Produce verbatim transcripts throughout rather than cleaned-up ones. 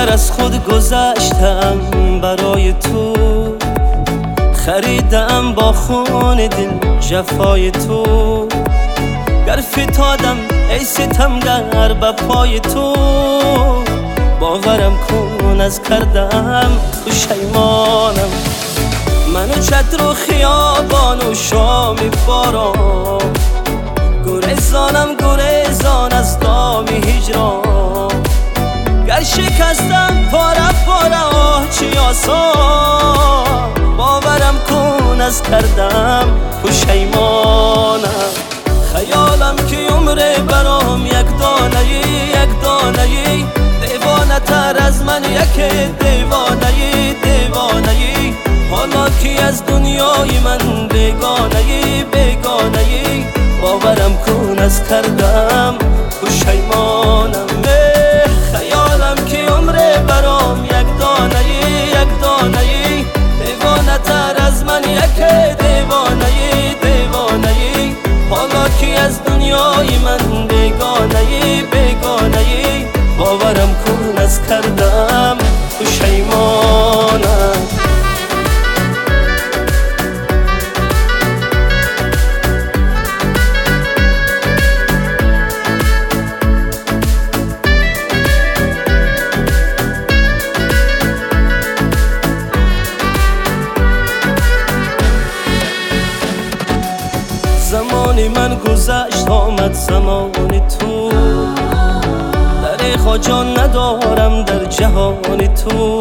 گر از خود گذشتم برای تو، خریدم با خون دل جفای تو. گر فتادم ای ستمگر به پای تو، باورم کن از کردم پشیمانم. منو چتر و خیابان و شام باران، گریزانم گریزان از دام هجران. گر شکستم پاره پاره آه چی آسان، باورم کن از کردم پشیمانم. خیالم که عمره برام یک دانه یک دانه دیوانه تر از من، یک دیوانه دیوانه. حالا که از دنیای من بیگانه بیگانه، باورم کن از کردم پشیمانم. خیالم که عمره برام یک دانه یک دانه دیوانه تر از من، یک دیوانه دیوانه. حالا که از دنیای من بیگانه بیگانه، باورم کن از کردم پشیمانم. زمان من گذشت آمد زمان تو، دریغا جان ندارم در جهان تو.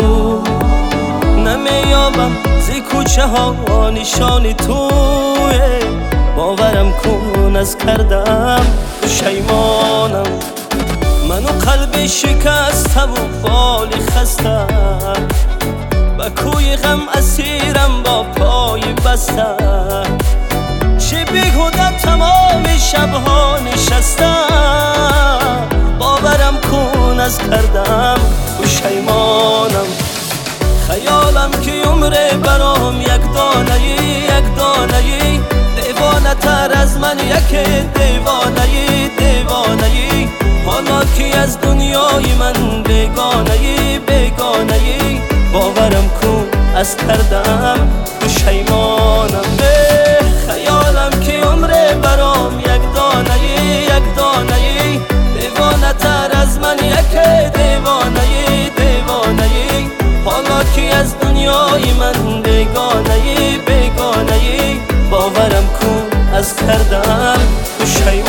نمیابم زی کوچه ها نشان تو، باورم کن از کردم پشیمانم. منو قلب شکسته و بالی خسته، به کوی غم اسیرم با پای بسته. چه بیهوده تمام شبها نشستم، باورم کن از کردم پشیمانم. خیالم که عمره برام یک دانه یک دانه دیوانه تر از من، یک دیوانه دیوانه. حالا که از دنیای من بیگانه بیگانه، باورم کن از کردم پشیمانم. خیالم که عمره برام یک دانه یک دانه دیوانه تر از من، یک دیوانه دیوانه. حالا که از دنیای من بیگانه بیگانه، باورم کن از کردم پشیمانم.